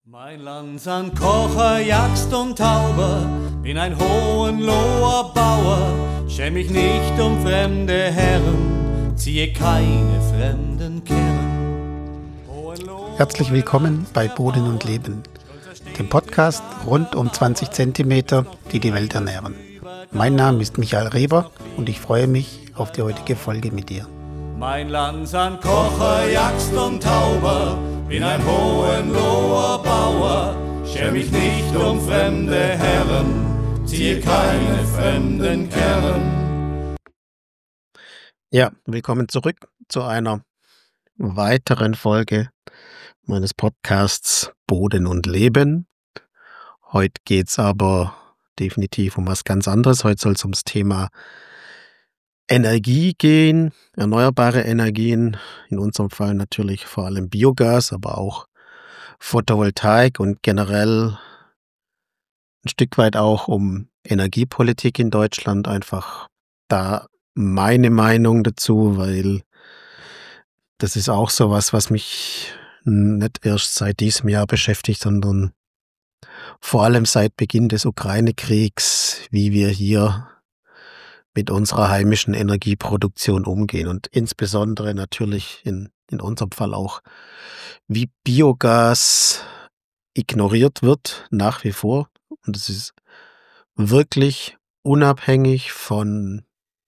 Mein Landsand, Kocher, Jagst und Tauber, bin ein Hohenloher Bauer, schäm mich nicht um fremde Herren, ziehe keine fremden Kerren. Herzlich willkommen bei Boden und Leben, dem Podcast rund um 20 Zentimeter, die die Welt ernähren. Mein Name ist Michael Reber und ich freue mich auf die heutige Folge mit dir. Mein Landsand, Kocher, Jagst und Tauber, bin ein Hohenloher Bauer, schäm mich nicht um fremde Herren, ziehe keine fremden Kerren. Ja, willkommen zurück zu einer weiteren Folge meines Podcasts Boden und Leben. Heute geht's aber definitiv um was ganz anderes. Heute soll es ums Thema Energie gehen, erneuerbare Energien, in unserem Fall natürlich vor allem Biogas, aber auch Photovoltaik und generell ein Stück weit auch um Energiepolitik in Deutschland, einfach da meine Meinung dazu, weil das ist auch sowas, was mich nicht erst seit diesem Jahr beschäftigt, sondern vor allem seit Beginn des Ukraine-Kriegs, wie wir hier mit unserer heimischen Energieproduktion umgehen und insbesondere natürlich in unserem Fall auch, wie Biogas ignoriert wird nach wie vor. Und es ist wirklich unabhängig von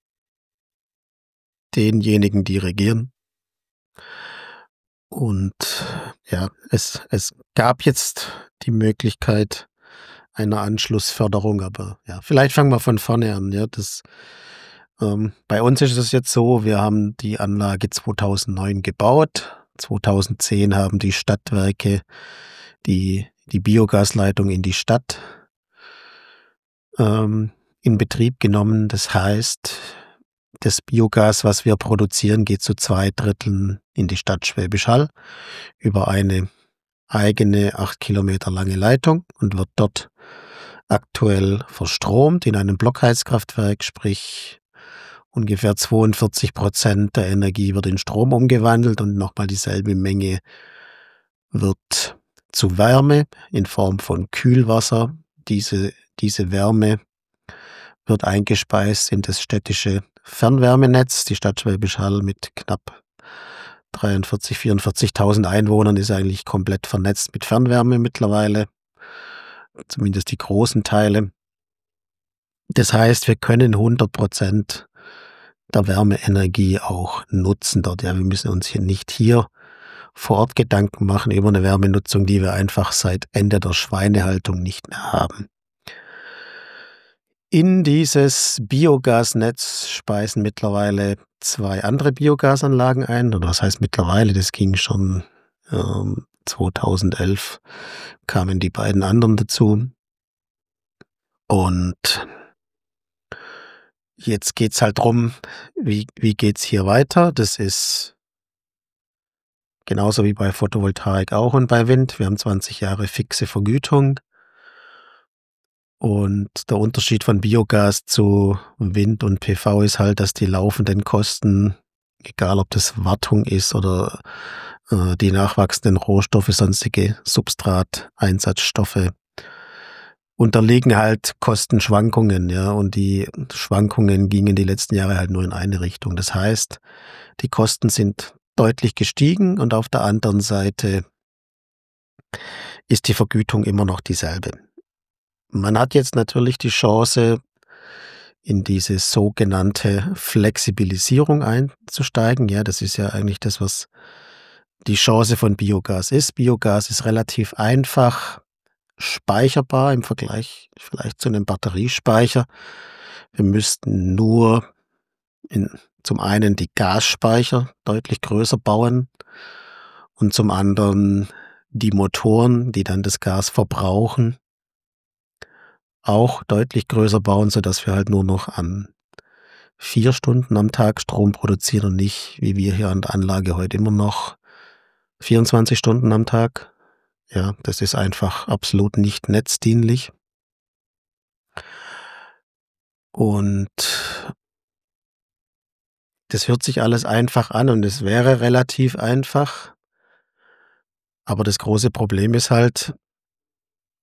denjenigen, die regieren. Und ja, es gab jetzt die Möglichkeit einer Anschlussförderung, aber ja, vielleicht fangen wir von vorne an. Ja, bei uns ist es jetzt so, wir haben die Anlage 2009 gebaut. 2010 haben die Stadtwerke die Biogasleitung in die Stadt in Betrieb genommen. Das heißt, das Biogas, was wir produzieren, geht zu 2/3 in die Stadt Schwäbisch Hall über eine eigene 8 Kilometer lange Leitung und wird dort aktuell verstromt in einem Blockheizkraftwerk, sprich ungefähr 42% der Energie wird in Strom umgewandelt und nochmal dieselbe Menge wird zu Wärme in Form von Kühlwasser. Diese Wärme wird eingespeist in das städtische Fernwärmenetz. Die Stadt Schwäbisch Hall mit knapp 43.000, 44.000 Einwohnern ist eigentlich komplett vernetzt mit Fernwärme mittlerweile, zumindest die großen Teile. Das heißt, wir können 100% der Wärmeenergie auch nutzen dort. Ja, wir müssen uns hier nicht vor Ort Gedanken machen über eine Wärmenutzung, die wir einfach seit Ende der Schweinehaltung nicht mehr haben. In dieses Biogasnetz speisen mittlerweile 2 andere Biogasanlagen ein. Oder was heißt mittlerweile? Das ging schon 2011 kamen die beiden anderen dazu. Und jetzt geht's halt drum, wie geht's hier weiter? Das ist genauso wie bei Photovoltaik auch und bei Wind. Wir haben 20 Jahre fixe Vergütung. Und der Unterschied von Biogas zu Wind und PV ist halt, dass die laufenden Kosten, egal ob das Wartung ist oder die nachwachsenden Rohstoffe, sonstige Substrateinsatzstoffe, unterliegen halt Kostenschwankungen, ja, und die Schwankungen gingen die letzten Jahre halt nur in eine Richtung. Das heißt, die Kosten sind deutlich gestiegen und auf der anderen Seite ist die Vergütung immer noch dieselbe. Man hat jetzt natürlich die Chance, in diese sogenannte Flexibilisierung einzusteigen. Ja, das ist ja eigentlich das, was die Chance von Biogas ist. Biogas ist relativ einfach speicherbar im Vergleich vielleicht zu einem Batteriespeicher. Wir müssten nur zum einen die Gasspeicher deutlich größer bauen und zum anderen die Motoren, die dann das Gas verbrauchen, auch deutlich größer bauen, sodass wir halt nur noch an 4 Stunden am Tag Strom produzieren und nicht, wie wir hier an der Anlage heute immer noch 24 Stunden am Tag. Ja, das ist einfach absolut nicht netzdienlich. Und das hört sich alles einfach an und es wäre relativ einfach. Aber das große Problem ist halt,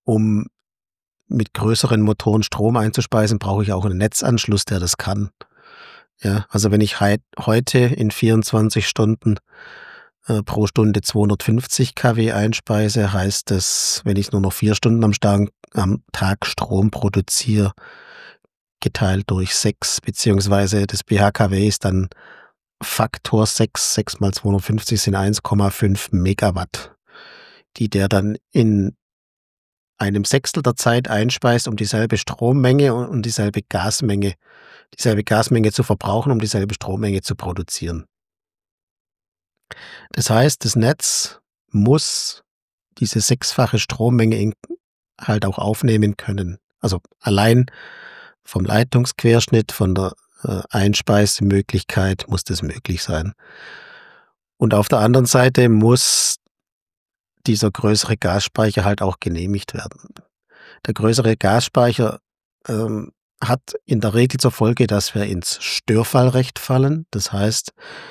um mit größeren Motoren Strom einzuspeisen, brauche ich auch einen Netzanschluss, der das kann. Ja, also wenn ich heute in 24 Stunden pro Stunde 250 kW einspeise, heißt das, wenn ich nur noch 4 Stunden am Tag Strom produziere, geteilt durch 6, beziehungsweise das BHKW ist dann Faktor 6, 6 mal 250 sind 1,5 Megawatt, die der dann in einem Sechstel der Zeit einspeist, um dieselbe Strommenge und dieselbe Gasmenge zu verbrauchen, um dieselbe Strommenge zu produzieren. Das heißt, das Netz muss diese 6-fache Strommenge halt auch aufnehmen können. Also allein vom Leitungsquerschnitt, von der Einspeisemöglichkeit muss das möglich sein. Und auf der anderen Seite muss dieser größere Gasspeicher halt auch genehmigt werden. Der größere Gasspeicher hat in der Regel zur Folge, dass wir ins Störfallrecht fallen. Das heißt,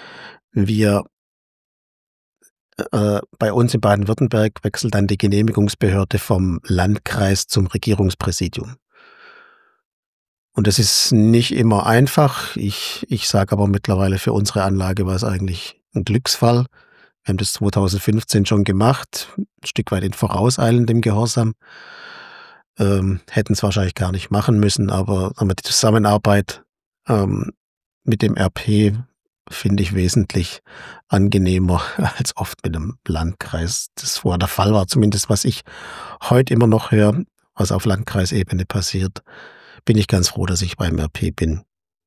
bei uns in Baden-Württemberg wechselt dann die Genehmigungsbehörde vom Landkreis zum Regierungspräsidium. Und das ist nicht immer einfach. Ich sage aber mittlerweile, für unsere Anlage war es eigentlich ein Glücksfall. Wir haben das 2015 schon gemacht, ein Stück weit in vorauseilendem Gehorsam. Hätten es wahrscheinlich gar nicht machen müssen, aber die Zusammenarbeit mit dem RP finde ich wesentlich angenehmer als oft mit dem Landkreis. Das vorher der Fall war, zumindest was ich heute immer noch höre, was auf Landkreisebene passiert, bin ich ganz froh, dass ich beim RP bin.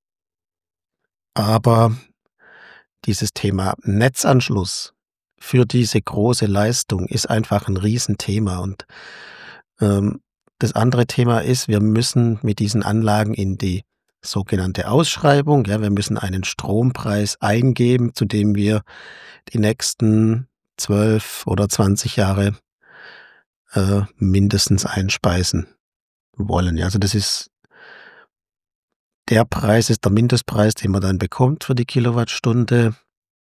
Aber dieses Thema Netzanschluss für diese große Leistung ist einfach ein Riesenthema. Und das andere Thema ist, wir müssen mit diesen Anlagen in die sogenannte Ausschreibung, ja, wir müssen einen Strompreis eingeben, zu dem wir die nächsten 12 oder 20 Jahre mindestens einspeisen wollen. Ja, also das ist der Preis, ist der Mindestpreis, den man dann bekommt für die Kilowattstunde.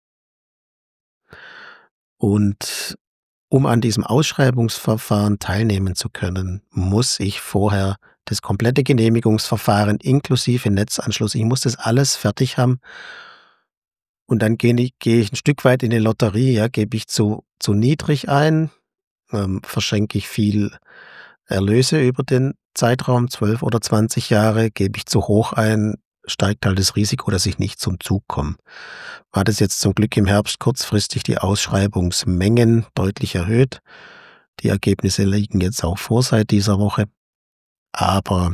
Und um an diesem Ausschreibungsverfahren teilnehmen zu können, muss ich vorher das komplette Genehmigungsverfahren inklusive Netzanschluss, ich muss das alles fertig haben. Und dann gehe ich ein Stück weit in die Lotterie, ja, gebe ich zu niedrig ein, verschenke ich viel Erlöse über den Zeitraum 12 oder 20 Jahre, gebe ich zu hoch ein, steigt halt das Risiko, dass ich nicht zum Zug komme. War das jetzt zum Glück im Herbst kurzfristig die Ausschreibungsmengen deutlich erhöht. Die Ergebnisse liegen jetzt auch vor seit dieser Woche. Aber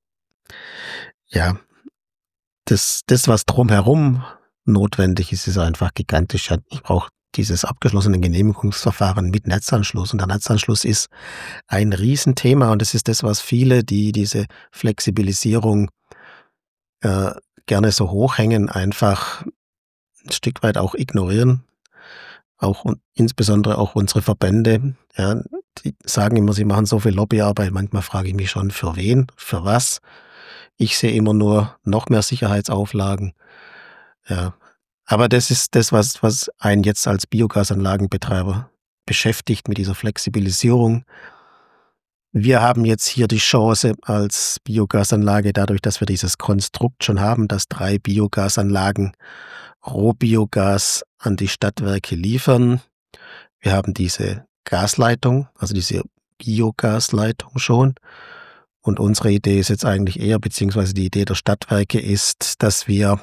ja, das was drumherum notwendig ist, ist einfach gigantisch. Ich brauche dieses abgeschlossene Genehmigungsverfahren mit Netzanschluss. Und der Netzanschluss ist ein Riesenthema. Und das ist das, was viele, die diese Flexibilisierung gerne so hochhängen, einfach ein Stück weit auch ignorieren. Auch und insbesondere auch unsere Verbände, ja, die sagen immer, sie machen so viel Lobbyarbeit. Manchmal frage ich mich schon, für wen, für was? Ich sehe immer nur noch mehr Sicherheitsauflagen. Ja, aber das ist das, was einen jetzt als Biogasanlagenbetreiber beschäftigt mit dieser Flexibilisierung. Wir haben jetzt hier die Chance als Biogasanlage, dadurch, dass wir dieses Konstrukt schon haben, dass 3 Biogasanlagen Rohbiogas an die Stadtwerke liefern. Wir haben diese Gasleitung, also diese Biogasleitung schon. Und unsere Idee ist jetzt eigentlich eher, beziehungsweise die Idee der Stadtwerke ist, dass wir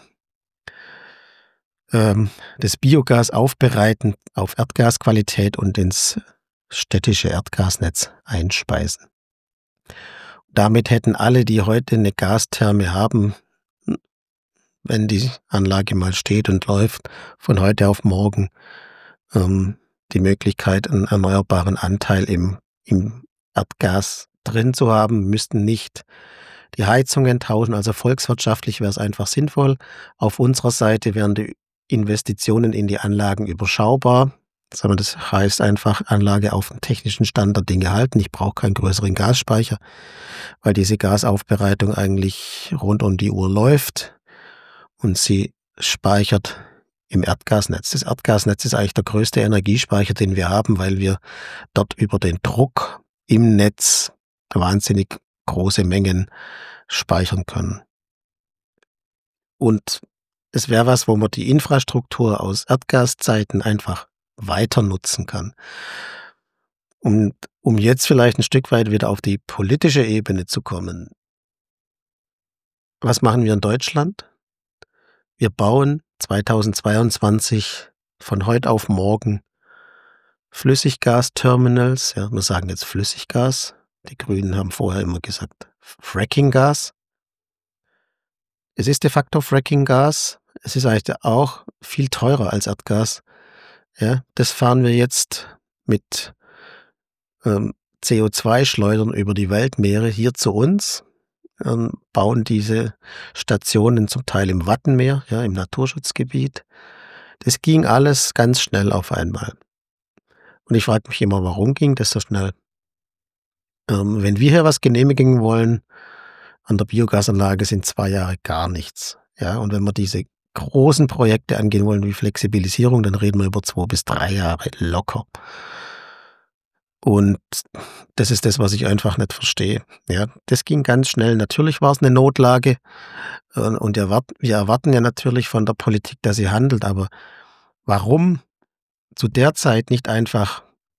das Biogas aufbereiten auf Erdgasqualität und ins städtische Erdgasnetz einspeisen. Damit hätten alle, die heute eine Gastherme haben, wenn die Anlage mal steht und läuft, von heute auf morgen die Möglichkeit, einen erneuerbaren Anteil im Erdgas drin zu haben, müssten nicht die Heizungen tauschen. Also volkswirtschaftlich wäre es einfach sinnvoll. Auf unserer Seite wären die Investitionen in die Anlagen überschaubar. Das heißt einfach, Anlage auf den technischen Stand der Dinge halten. Ich brauche keinen größeren Gasspeicher, weil diese Gasaufbereitung eigentlich rund um die Uhr läuft und sie speichert im Erdgasnetz. Das Erdgasnetz ist eigentlich der größte Energiespeicher, den wir haben, weil wir dort über den Druck im Netz wahnsinnig große Mengen speichern können. Und es wäre was, wo man die Infrastruktur aus Erdgaszeiten einfach weiter nutzen kann. Und um jetzt vielleicht ein Stück weit wieder auf die politische Ebene zu kommen. Was machen wir in Deutschland? Wir bauen 2022 von heute auf morgen Flüssiggasterminals. Ja, wir sagen jetzt Flüssiggas. Die Grünen haben vorher immer gesagt Frackinggas. Es ist de facto Frackinggas. Es ist eigentlich auch viel teurer als Erdgas. Ja, das fahren wir jetzt mit CO2-Schleudern über die Weltmeere hier zu uns, bauen diese Stationen zum Teil im Wattenmeer, ja, im Naturschutzgebiet. Das ging alles ganz schnell auf einmal. Und ich frage mich immer, warum ging das so schnell? Wenn wir hier was genehmigen wollen, an der Biogasanlage sind 2 Jahre gar nichts. Ja, und wenn wir diese großen Projekte angehen wollen wie Flexibilisierung, dann reden wir über 2 bis 3 Jahre locker. Und das ist das, was ich einfach nicht verstehe. Ja, das ging ganz schnell. Natürlich war es eine Notlage und wir erwarten ja natürlich von der Politik, dass sie handelt. Aber warum zu der Zeit nicht einfach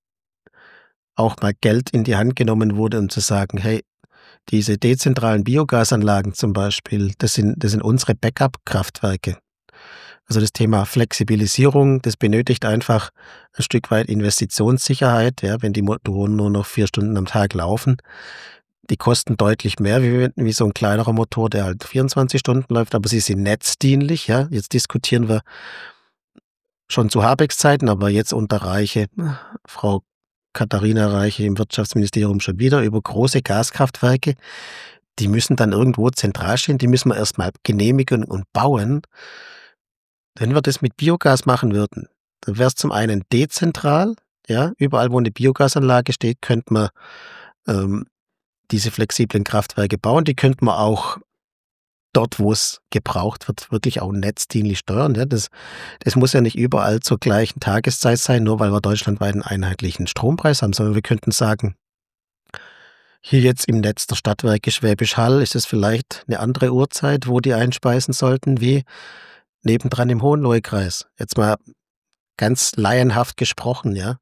auch mal Geld in die Hand genommen wurde, um zu sagen, hey, diese dezentralen Biogasanlagen zum Beispiel, das sind unsere Backup-Kraftwerke. Also das Thema Flexibilisierung, das benötigt einfach ein Stück weit Investitionssicherheit, ja, wenn die Motoren nur noch 4 Stunden am Tag laufen. Die kosten deutlich mehr wie so ein kleinerer Motor, der halt 24 Stunden läuft, aber sie sind netzdienlich. Ja. Jetzt diskutieren wir schon zu Habecks Zeiten, aber jetzt unter Reiche, Frau Katharina Reiche im Wirtschaftsministerium schon wieder über große Gaskraftwerke. Die müssen dann irgendwo zentral stehen, die müssen wir erstmal genehmigen und bauen. Wenn wir das mit Biogas machen würden, dann wäre es zum einen dezentral, ja, überall wo eine Biogasanlage steht, könnte man diese flexiblen Kraftwerke bauen, die könnte man auch dort, wo es gebraucht wird, wirklich auch netzdienlich steuern. Ja. Das muss ja nicht überall zur gleichen Tageszeit sein, nur weil wir deutschlandweit einen einheitlichen Strompreis haben, sondern wir könnten sagen, hier jetzt im Netz der Stadtwerke Schwäbisch Hall ist es vielleicht eine andere Uhrzeit, wo die einspeisen sollten, wie nebendran im Hohenlohe-Kreis. Jetzt mal ganz laienhaft gesprochen, ja.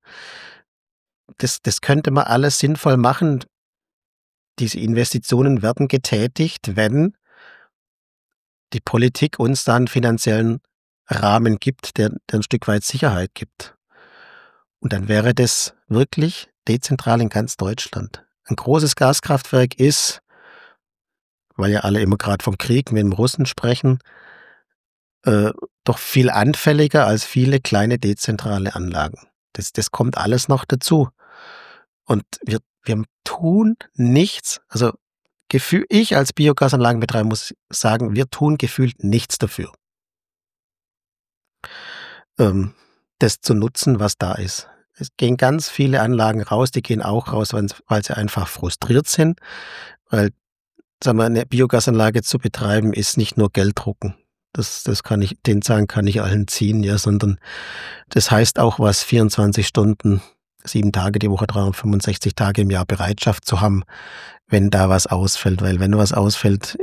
Das könnte man alles sinnvoll machen. Diese Investitionen werden getätigt, wenn die Politik uns dann einen finanziellen Rahmen gibt, der ein Stück weit Sicherheit gibt. Und dann wäre das wirklich dezentral in ganz Deutschland. Ein großes Gaskraftwerk ist, weil ja alle immer gerade vom Krieg mit dem Russen sprechen, doch viel anfälliger als viele kleine dezentrale Anlagen. Das kommt alles noch dazu. Und wir tun nichts, also ich als Biogasanlagenbetreiber muss sagen, wir tun gefühlt nichts dafür, das zu nutzen, was da ist. Es gehen ganz viele Anlagen raus, die gehen auch raus, weil sie einfach frustriert sind, weil, sagen wir, eine Biogasanlage zu betreiben, ist nicht nur Geld drucken. Den Zahn kann ich allen ziehen, ja, sondern das heißt auch was, 24 Stunden, 7 Tage die Woche, 365 Tage im Jahr Bereitschaft zu haben, wenn da was ausfällt. Weil wenn was ausfällt,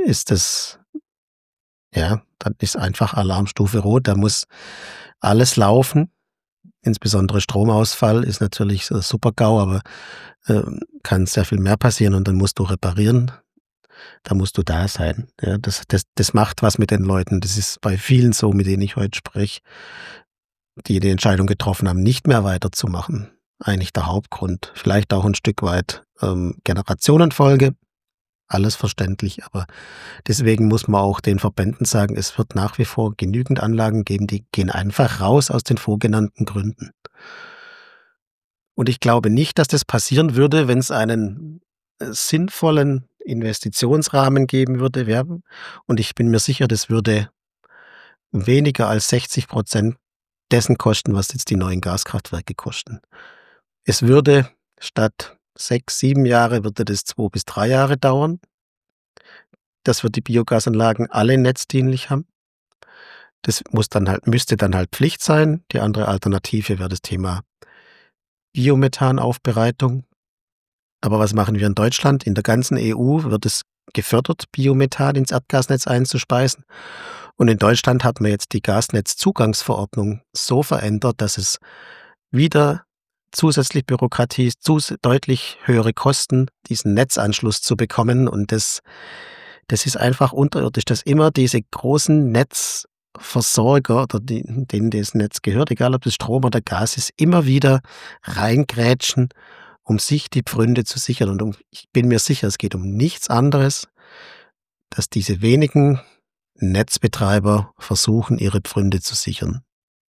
dann ist einfach Alarmstufe rot, da muss alles laufen. Insbesondere Stromausfall ist natürlich so Super-GAU, aber kann sehr viel mehr passieren und dann musst du reparieren. Da musst du da sein. Ja, das macht was mit den Leuten. Das ist bei vielen so, mit denen ich heute spreche, die Entscheidung getroffen haben, nicht mehr weiterzumachen. Eigentlich der Hauptgrund. Vielleicht auch ein Stück weit Generationenfolge. Alles verständlich, aber deswegen muss man auch den Verbänden sagen, es wird nach wie vor genügend Anlagen geben, die gehen einfach raus aus den vorgenannten Gründen. Und ich glaube nicht, dass das passieren würde, wenn es einen sinnvollen Investitionsrahmen geben würde. Und ich bin mir sicher, das würde weniger als 60% dessen kosten, was jetzt die neuen Gaskraftwerke kosten. Es würde statt 6, 7 Jahre, würde das 2 bis 3 Jahre dauern. Das wird die Biogasanlagen alle netzdienlich haben. Das müsste dann halt Pflicht sein. Die andere Alternative wäre das Thema Biomethanaufbereitung. Aber was machen wir in Deutschland? In der ganzen EU wird es gefördert, Biomethan ins Erdgasnetz einzuspeisen. Und in Deutschland hat man jetzt die Gasnetzzugangsverordnung so verändert, dass es wieder zusätzlich Bürokratie, deutlich höhere Kosten, diesen Netzanschluss zu bekommen. Und das ist einfach unterirdisch, dass immer diese großen Netzversorger oder denen das Netz gehört, egal ob das Strom oder Gas ist, immer wieder reingrätschen, um sich die Pfründe zu sichern. Und ich bin mir sicher, es geht um nichts anderes, dass diese wenigen Netzbetreiber versuchen, ihre Pfründe zu sichern.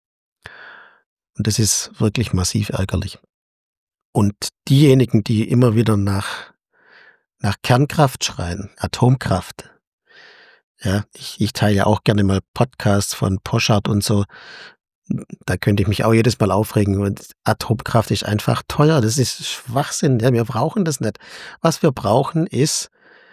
Und das ist wirklich massiv ärgerlich. Und diejenigen, die immer wieder nach Kernkraft schreien, Atomkraft, ja, ich teile ja auch gerne mal Podcasts von Poschardt und so, da könnte ich mich auch jedes Mal aufregen. Und Atomkraft ist einfach teuer, das ist Schwachsinn, ja, wir brauchen das nicht. Was wir brauchen, ist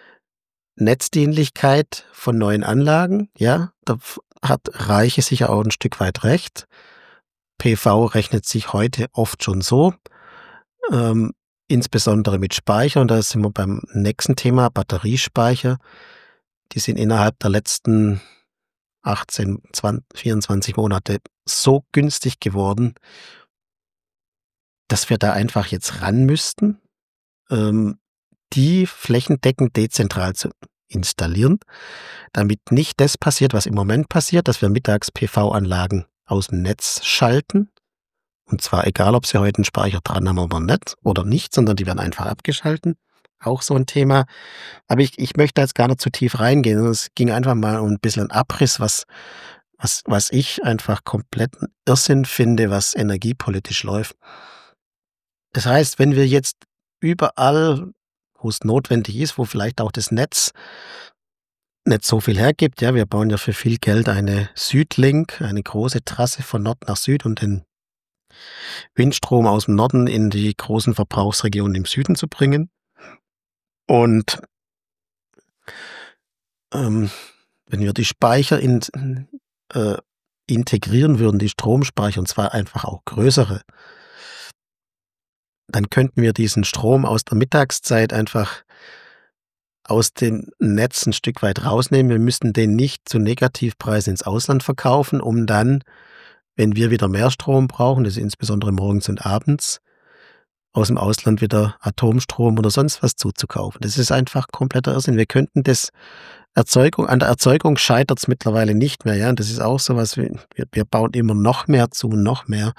Netzdienlichkeit von neuen Anlagen, ja, da hat Reiche sicher auch ein Stück weit recht. PV rechnet sich heute oft schon so, insbesondere mit Speicher, und da sind wir beim nächsten Thema, Batteriespeicher. Die sind innerhalb der letzten 18, 20, 24 Monate so günstig geworden, dass wir da einfach jetzt ran müssten, die flächendeckend dezentral zu installieren, damit nicht das passiert, was im Moment passiert, dass wir mittags PV-Anlagen aus dem Netz schalten. Und zwar egal, ob sie heute einen Speicher dran haben oder nicht, sondern die werden einfach abgeschalten. Auch so ein Thema. Aber ich möchte jetzt gar nicht zu tief reingehen. Es ging einfach mal um ein bisschen Abriss, was ich einfach kompletten Irrsinn finde, was energiepolitisch läuft. Das heißt, wenn wir jetzt überall, wo es notwendig ist, wo vielleicht auch das Netz nicht so viel hergibt, ja, wir bauen ja für viel Geld eine Südlink, eine große Trasse von Nord nach Süd, um den Windstrom aus dem Norden in die großen Verbrauchsregionen im Süden zu bringen. Und wenn wir die Speicher integrieren würden, die Stromspeicher, und zwar einfach auch größere, dann könnten wir diesen Strom aus der Mittagszeit einfach aus dem Netz ein Stück weit rausnehmen. Wir müssten den nicht zu Negativpreisen ins Ausland verkaufen, um dann, wenn wir wieder mehr Strom brauchen, das ist insbesondere morgens und abends, aus dem Ausland wieder Atomstrom oder sonst was zuzukaufen. Das ist einfach kompletter Irrsinn. Wir könnten an der Erzeugung scheitert es mittlerweile nicht mehr, ja. Und das ist auch so was, wir bauen immer noch mehr zu, noch mehr.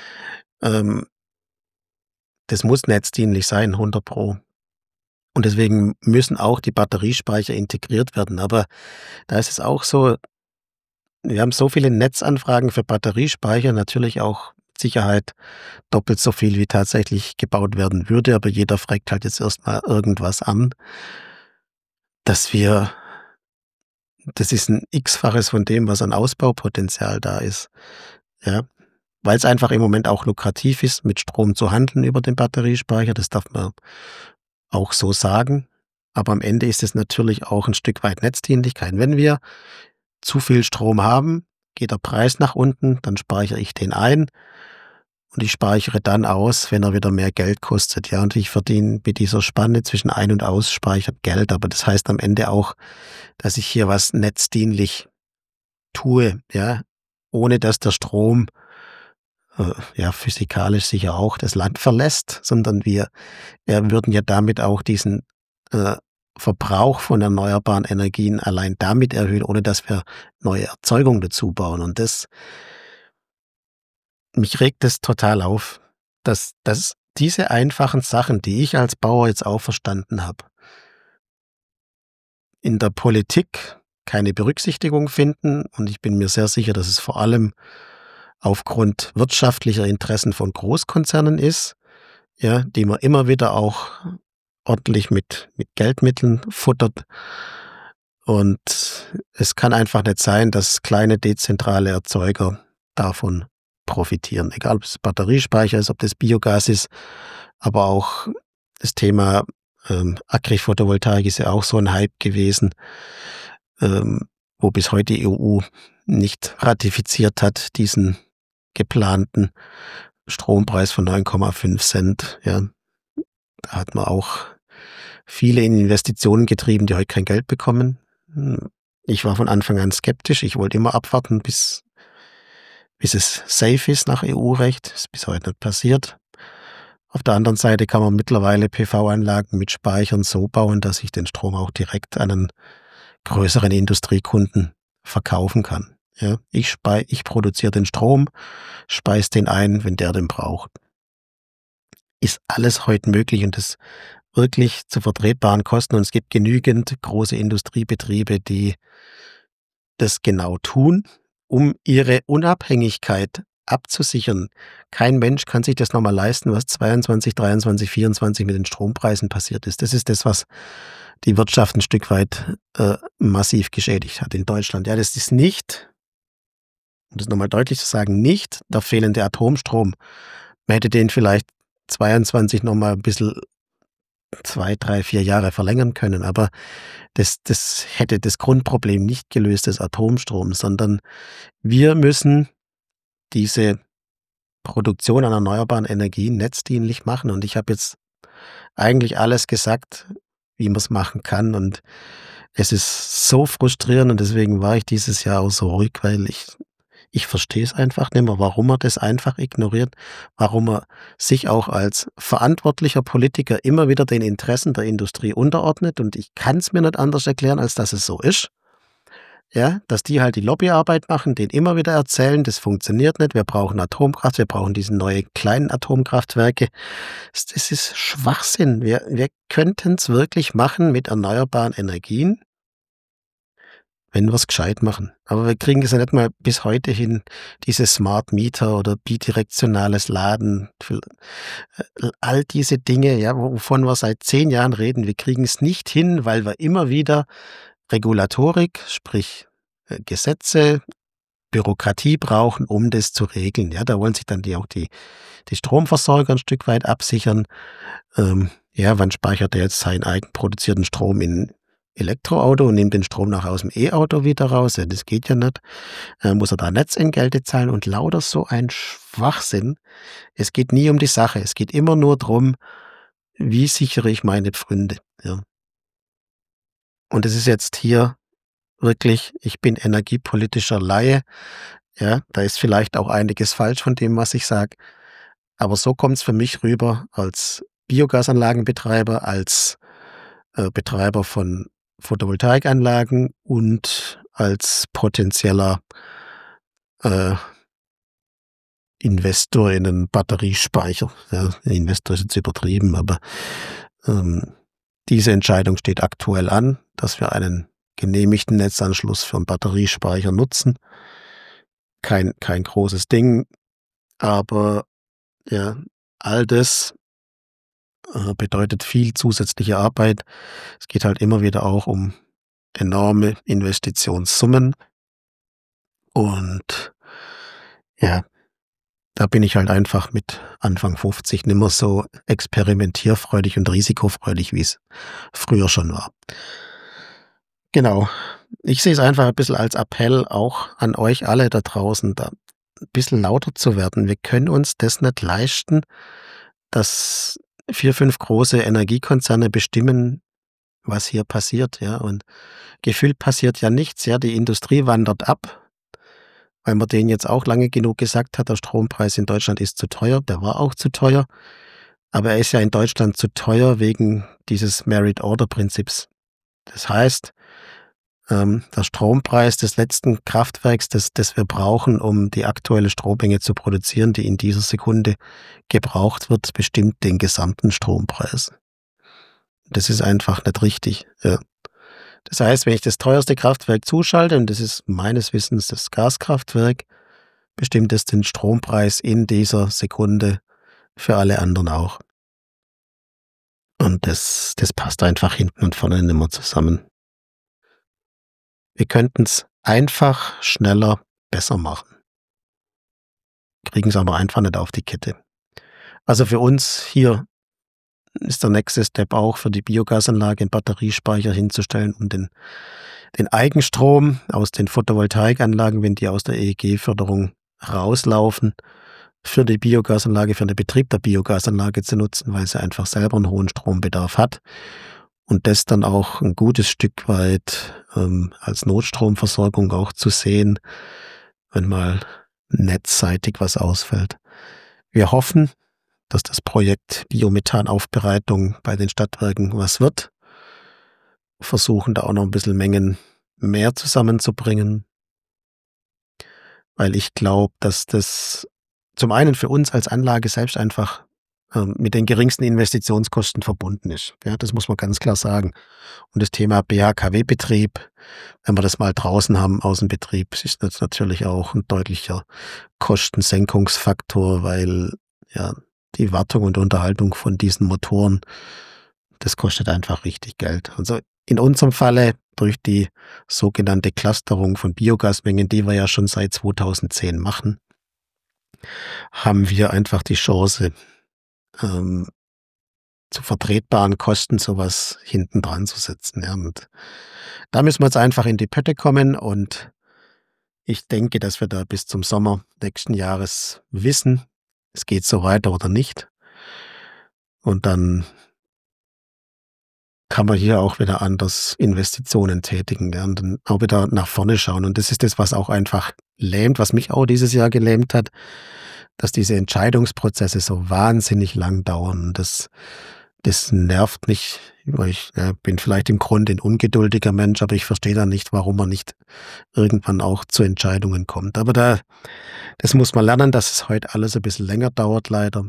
Das muss netzdienlich sein, 100%. Und deswegen müssen auch die Batteriespeicher integriert werden. Aber da ist es auch so, wir haben so viele Netzanfragen für Batteriespeicher, natürlich auch mit Sicherheit doppelt so viel, wie tatsächlich gebaut werden würde. Aber jeder fragt halt jetzt erstmal irgendwas an, das ist ein X-faches von dem, was an Ausbaupotenzial da ist. Ja, weil es einfach im Moment auch lukrativ ist, mit Strom zu handeln über den Batteriespeicher. Das darf man auch so sagen. Aber am Ende ist es natürlich auch ein Stück weit Netzdienlichkeit. Wenn wir zu viel Strom haben, geht der Preis nach unten, dann speichere ich den ein und ich speichere dann aus, wenn er wieder mehr Geld kostet. Ja, und ich verdiene mit dieser Spanne zwischen Ein- und Ausspeicher Geld. Aber das heißt am Ende auch, dass ich hier was netzdienlich tue, ja, ohne dass der Strom physikalisch sicher auch das Land verlässt, sondern wir würden ja damit auch diesen Verbrauch von erneuerbaren Energien allein damit erhöhen, ohne dass wir neue Erzeugung dazu bauen. Und mich regt es total auf, dass diese einfachen Sachen, die ich als Bauer jetzt auch verstanden habe, in der Politik keine Berücksichtigung finden. Und ich bin mir sehr sicher, dass es vor allem aufgrund wirtschaftlicher Interessen von Großkonzernen ist, ja, die man immer wieder auch ordentlich mit Geldmitteln futtert. Und es kann einfach nicht sein, dass kleine dezentrale Erzeuger davon profitieren. Egal, ob es Batteriespeicher ist, ob das Biogas ist, aber auch das Thema Agri-Photovoltaik ist ja auch so ein Hype gewesen, wo bis heute die EU nicht ratifiziert hat, diesen geplanten Strompreis von 9,5 Cent. Ja. Da hat man auch viele in Investitionen getrieben, die heute kein Geld bekommen. Ich war von Anfang an skeptisch. Ich wollte immer abwarten, bis es safe ist nach EU-Recht. Ist bis heute nicht passiert. Auf der anderen Seite kann man mittlerweile PV-Anlagen mit Speichern so bauen, dass ich den Strom auch direkt an einen größeren Industriekunden verkaufen kann. Ja, ich produziere den Strom, speise den ein, wenn der den braucht. Ist alles heute möglich und das wirklich zu vertretbaren Kosten. Und es gibt genügend große Industriebetriebe, die das genau tun, um ihre Unabhängigkeit abzusichern. Kein Mensch kann sich das nochmal leisten, was 22, 23, 24 mit den Strompreisen passiert ist. Das ist das, was die Wirtschaft ein Stück weit massiv geschädigt hat in Deutschland. Ja, das ist nicht, um das nochmal deutlich zu sagen, nicht der fehlende Atomstrom. Man hätte den vielleicht 22 nochmal ein bisschen 2, 3, 4 Jahre verlängern können, aber das hätte das Grundproblem nicht gelöst des Atomstroms, sondern wir müssen diese Produktion an erneuerbaren Energien netzdienlich machen. Und ich habe jetzt eigentlich alles gesagt, wie man es machen kann. Und es ist so frustrierend und deswegen war ich dieses Jahr auch so ruhig, weil ich verstehe es einfach nicht mehr, warum er das einfach ignoriert, warum er sich auch als verantwortlicher Politiker immer wieder den Interessen der Industrie unterordnet. Und ich kann es mir nicht anders erklären, als dass es so ist. Ja, dass die halt die Lobbyarbeit machen, denen immer wieder erzählen, das funktioniert nicht, wir brauchen Atomkraft, wir brauchen diese neue kleinen Atomkraftwerke. Das ist Schwachsinn. Wir könnten es wirklich machen mit erneuerbaren Energien, wenn wir es gescheit machen. Aber wir kriegen es ja nicht mal bis heute hin, diese Smart Meter oder bidirektionales Laden, all diese Dinge, ja, wovon wir seit 10 Jahren reden, wir kriegen es nicht hin, weil wir immer wieder Regulatorik, sprich Gesetze, Bürokratie brauchen, um das zu regeln. Ja, da wollen sich dann auch die Stromversorger ein Stück weit absichern. Ja, wann speichert er jetzt seinen eigenproduzierten Strom in Elektroauto und nimmt den Strom nach aus dem E-Auto wieder raus? Ja, das geht ja nicht. Muss er da Netzentgelte zahlen und lauter so ein Schwachsinn. Es geht nie um die Sache. Es geht immer nur darum, wie sichere ich meine Pfründe. Ja. Und es ist jetzt hier wirklich, ich bin energiepolitischer Laie. Ja, da ist vielleicht auch einiges falsch von dem, was ich sage. Aber so kommt es für mich rüber als Biogasanlagenbetreiber, als Betreiber von Photovoltaikanlagen und als potenzieller Investor in einen Batteriespeicher. Ja, Investor ist jetzt übertrieben, aber diese Entscheidung steht aktuell an, dass wir einen genehmigten Netzanschluss für einen Batteriespeicher nutzen. Kein großes Ding, aber ja, all das bedeutet viel zusätzliche Arbeit. Es geht halt immer wieder auch um enorme Investitionssummen. Und ja, da bin ich halt einfach mit Anfang 50 nicht mehr so experimentierfreudig und risikofreudig, wie es früher schon war. Genau. Ich sehe es einfach ein bisschen als Appell auch an euch alle da draußen, da ein bisschen lauter zu werden. Wir können uns das nicht leisten, dass 4, 5 große Energiekonzerne bestimmen, was hier passiert. Ja, und gefühlt passiert ja nichts. Ja, die Industrie wandert ab, weil man denen jetzt auch lange genug gesagt hat, der Strompreis in Deutschland ist zu teuer. Der war auch zu teuer. Aber er ist ja in Deutschland zu teuer wegen dieses Merit-Order-Prinzips. Das heißt, der Strompreis des letzten Kraftwerks, das wir brauchen, um die aktuelle Strommenge zu produzieren, die in dieser Sekunde gebraucht wird, bestimmt den gesamten Strompreis. Das ist einfach nicht richtig. Ja. Das heißt, wenn ich das teuerste Kraftwerk zuschalte, und das ist meines Wissens das Gaskraftwerk, bestimmt es den Strompreis in dieser Sekunde für alle anderen auch. Und das passt einfach hinten und vorne nicht mehr zusammen. Wir könnten es einfach, schneller, besser machen. Kriegen es aber einfach nicht auf die Kette. Also für uns hier ist der nächste Step auch für die Biogasanlage einen Batteriespeicher hinzustellen, um den Eigenstrom aus den Photovoltaikanlagen, wenn die aus der EEG-Förderung rauslaufen, für die Biogasanlage, für den Betrieb der Biogasanlage zu nutzen, weil sie einfach selber einen hohen Strombedarf hat und das dann auch ein gutes Stück weit als Notstromversorgung auch zu sehen, wenn mal netzseitig was ausfällt. Wir hoffen, dass das Projekt Biomethanaufbereitung bei den Stadtwerken was wird. Versuchen da auch noch ein bisschen Mengen mehr zusammenzubringen, weil ich glaube, dass das zum einen für uns als Anlage selbst einfach mit den geringsten Investitionskosten verbunden ist. Ja, das muss man ganz klar sagen. Und das Thema BHKW-Betrieb, wenn wir das mal draußen haben, Außenbetrieb, ist das natürlich auch ein deutlicher Kostensenkungsfaktor, weil ja die Wartung und Unterhaltung von diesen Motoren, das kostet einfach richtig Geld. Also in unserem Falle durch die sogenannte Clusterung von Biogasmengen, die wir ja schon seit 2010 machen, haben wir einfach die Chance, zu vertretbaren Kosten sowas hinten dran zu setzen. Ja. Und da müssen wir jetzt einfach in die Pötte kommen und ich denke, dass wir da bis zum Sommer nächsten Jahres wissen, es geht so weiter oder nicht. Und dann kann man hier auch wieder anders Investitionen tätigen, ja, und dann auch wieder nach vorne schauen. Und das ist das, was auch einfach lähmt, was mich auch dieses Jahr gelähmt hat, dass diese Entscheidungsprozesse so wahnsinnig lang dauern. Das nervt mich, weil ich bin vielleicht im Grunde ein ungeduldiger Mensch, aber ich verstehe dann nicht, warum man nicht irgendwann auch zu Entscheidungen kommt. Aber das muss man lernen, dass es heute alles ein bisschen länger dauert, leider.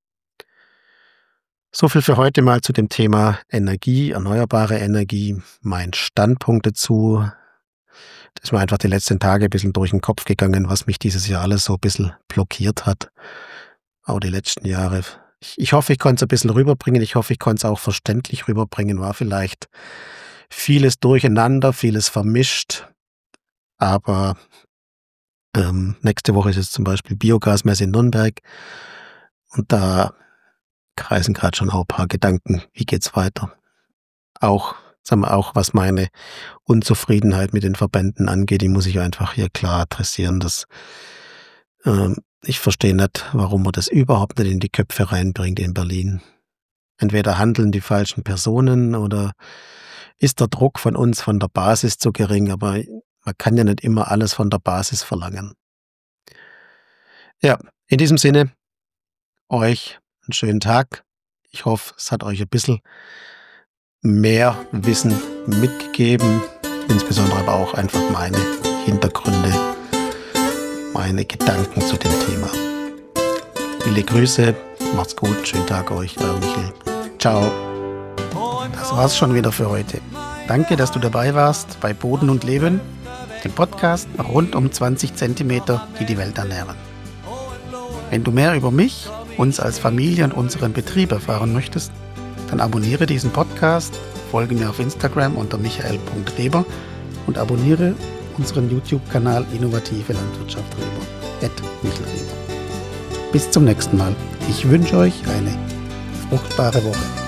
So viel für heute mal zu dem Thema Energie, erneuerbare Energie, mein Standpunkt dazu. Das ist mir einfach die letzten Tage ein bisschen durch den Kopf gegangen, was mich dieses Jahr alles so ein bisschen blockiert hat. Auch die letzten Jahre. Ich hoffe, ich konnte es ein bisschen rüberbringen. Ich hoffe, ich konnte es auch verständlich rüberbringen. War vielleicht vieles durcheinander, vieles vermischt. Aber nächste Woche ist es zum Beispiel Biogasmesse in Nürnberg. Und da kreisen gerade schon auch ein paar Gedanken. Wie geht's weiter? Auch was meine Unzufriedenheit mit den Verbänden angeht, die muss ich einfach hier klar adressieren. Ich verstehe nicht, warum man das überhaupt nicht in die Köpfe reinbringt in Berlin. Entweder handeln die falschen Personen oder ist der Druck von uns von der Basis zu gering, aber man kann ja nicht immer alles von der Basis verlangen. Ja, in diesem Sinne, euch einen schönen Tag. Ich hoffe, es hat euch ein bisschen mehr Wissen mitgegeben, insbesondere aber auch einfach meine Hintergründe, meine Gedanken zu dem Thema. Viele Grüße, macht's gut, schönen Tag euch, euer Michael. Ciao. Das war's schon wieder für heute. Danke, dass du dabei warst bei Boden und Leben, dem Podcast rund um 20 Zentimeter, die die Welt ernähren. Wenn du mehr über mich, uns als Familie und unseren Betrieb erfahren möchtest, dann abonniere diesen Podcast, folge mir auf Instagram unter michael.reber und abonniere unseren YouTube-Kanal Innovative Landwirtschaft Reber, @michaelreber. Bis zum nächsten Mal. Ich wünsche euch eine fruchtbare Woche.